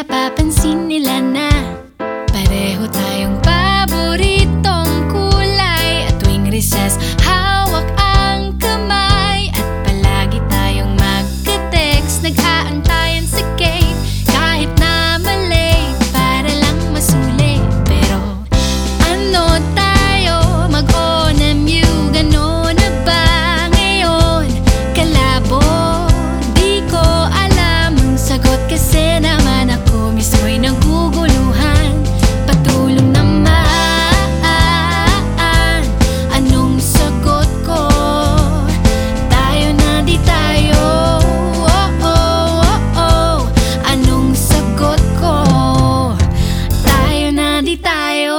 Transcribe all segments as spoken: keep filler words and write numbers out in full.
napapansin nila na pareho tayong paboritong kulay. At tuwing recess, hawak ang kamay. At palagi tayong magka-text, nag-aantayan sa gate. Kahit na malate, para lang masulit. Pero ano tayo, mag-O N M U, gano'n na ba ngayon? Kalabo, di ko alam ang sagot. Kasi naman ako mismo'y naguguluhan. Patulong naman, anong sagot ko? Tayo na di tayo, oh, oh, oh, oh. Anong sagot ko? Tayo na di tayo.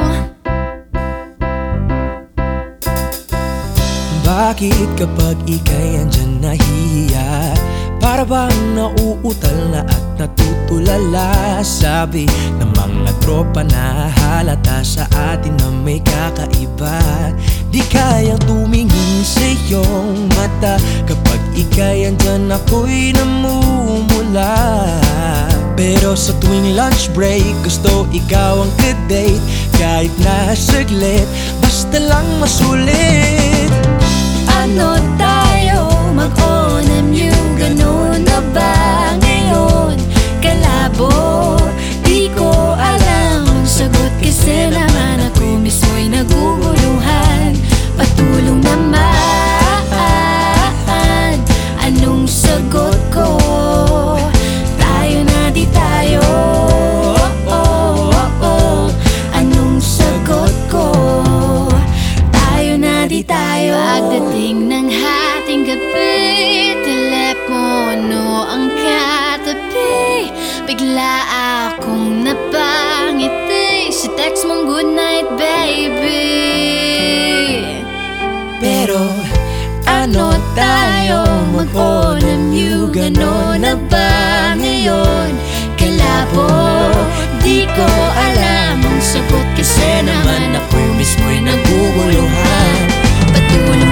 Bakit kapag ika'y andyan nahihiya? Para bang nauutal na at natutulala? Sabi ng mga tropa na halata sa atin na may kakaiba. Di kayang tumingin sa iyong mata kapag ika'y andyan, ako'y namumula. Pero sa tuwing lunch break, gusto ikaw ang kadate. Kahit na saglit, basta lang masulit. Ano tayo, mag-O N M U, gano'n na ba ngayon? Kalabo, di ko alam ang sagot. Kasi naman ako mismo'y naguguluhan. Patulong naman, anong sagot ko? Tayo na di tayo, oh, oh, oh, oh. Anong sagot ko? Tayo na di tayo. Pagdating ng hating gabi, telepono ang katabi. Bigla akong napangiti sa text mong good night, baby. Pero ano tayo, mag-O N M U, gano'n na ba ngayon? Kalabo, di ko alam ang sagot. Kasi naman ako mismo'y naguguluhan. Patulong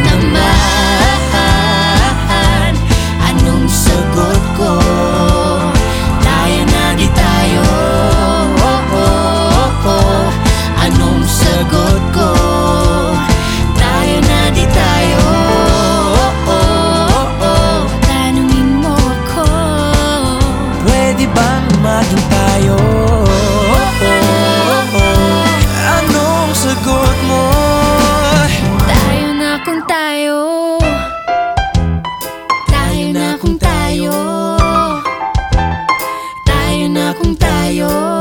naman, anong sagot ko? Tayo na di tayo, oh, oh, oh. Anong sagot ko? Tayo na di tayo, oh, oh, oh. Tanungin mo ako, pwede bang maging tayo? Oh, oh, oh. Anong sagot mo? tayo na kung tayo. Tayo na kung tayo. Tayo na kung tayo.